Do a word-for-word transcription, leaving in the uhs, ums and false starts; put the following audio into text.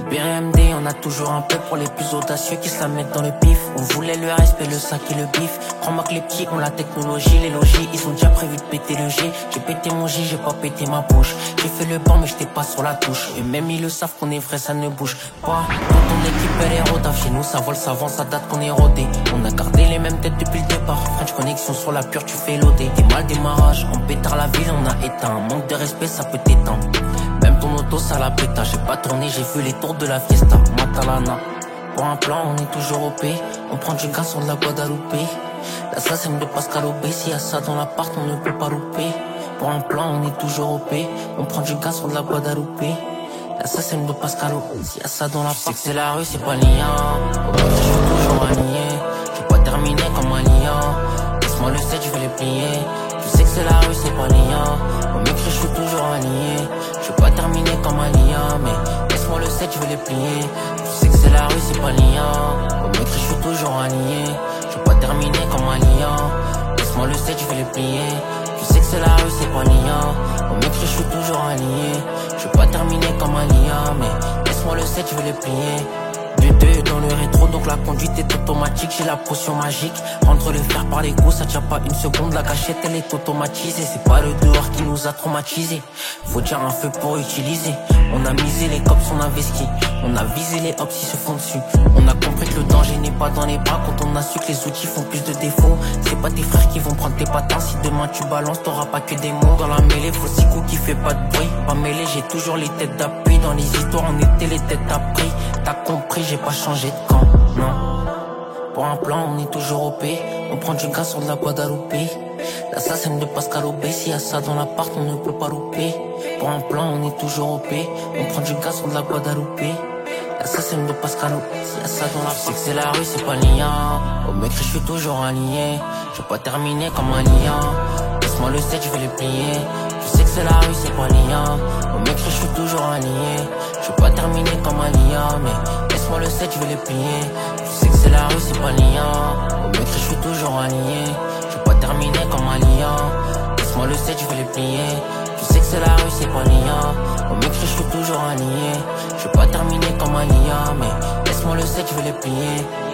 B M D, on a toujours un peu pour les plus audacieux qui se la mettent dans le pif. On voulait le respect, le sac et le bif. Crois-moi que les petits ont la technologie, les logis, ils ont déjà prévu de péter le G. J'ai pété mon J, j'ai pas pété ma bouche. J'ai fait le banc mais j'étais pas sur la touche. Et même ils le savent qu'on est vrai, ça ne bouge pas. Quand ton équipe elle est rodave, chez nous ça vole, ça vend, ça date qu'on est rodé. On a gardé les mêmes têtes depuis le départ. French connexion sur la pure, tu fais l'odé. Des mal démarrage, on pétard la ville, on a éteint. Manque de respect, ça peut t'éteindre. Même ton auto, ça la péta. J'ai pas tourné, j'ai vu les tours de la fiesta. Matalana. Pour un plan, on est toujours au P. On prend du gaz sur de la Guadeloupe. L'assassin de Pascal Obé. S'il y a ça dans l'appart, on ne peut pas louper. Pour un plan, on est toujours au P. On prend du gaz sur de la Guadeloupe. L'assassin de Pascal Obé. S'il y a ça dans l'appart, c'est que c'est la rue, c'est pas liant. Je suis toujours aligné. Je vais pas terminer comme un lion. Laisse-moi le sept, je vais les plier. Tu sais que c'est la rue, c'est pas liant. Au mec, je suis toujours aligné. Je vais pas terminer comme un lion, mais laisse-moi le sept, je vais les plier. Tu sais que c'est la rue, c'est pas liant. Au mec, je suis toujours aligné. Je vais pas terminer comme un lion. Laisse-moi le sept, je vais les plier. Tu sais que c'est la rue, c'est pas liant. Au mec, je suis toujours aligné. Je vais pas terminer comme un lion, mais laisse-moi le sept, je vais les plier. Du deux dans le rétro, donc la conduite est automatique. J'ai la potion magique, rendre le fer par les coups, ça tient pas une seconde. La gâchette elle est automatisée, c'est pas le dehors qui nous a traumatisés. Faut dire un feu pour utiliser. On a misé les cops, on a investi. On a visé les hops, ils se font dessus. On a compris que le danger n'est pas dans les bras. Quand on a su que les outils font plus de défauts, c'est pas tes frères qui vont prendre tes patins. Si demain tu balances, t'auras pas que des mots. Dans la mêlée, faut six coups qui fait pas de bruit. Pas mêlé, j'ai toujours les têtes d'appui. Dans les histoires, on était les têtes appris. T'as compris, j'ai pas changé de camp, non. Pour un plan, on est toujours au P. On prend du gaz sur de la Guadeloupe. L'assassin de Pascal Obé. S'il y a ça dans l'appart, on ne peut pas louper. Pour un plan, on est toujours au P. On prend du gaz sur de la Guadeloupe. L'assassin de Pascal Obé. S'il y a ça dans l'appart, c'est que c'est la rue, c'est pas liant. Au mec, je suis toujours aligné. Je vais pas terminer comme un lion. Laisse-moi le sept, je vais les plier. Tu sais que c'est la rue, c'est pas liant. Au mec, je suis toujours aligné. Je vais pas terminer comme un lion, mais laisse-moi le sept, je vais les plier. Tu sais que c'est la rue, c'est pas liant. Au mec, je suis toujours aligné. Je vais pas terminer comme un lion. Laisse-moi le sept, je vais les plier. Tu sais que c'est la rue, c'est pas liant. Au mec, je suis toujours aligné. Je vais pas terminer comme un lion, mais laisse-moi le sept, je vais les plier.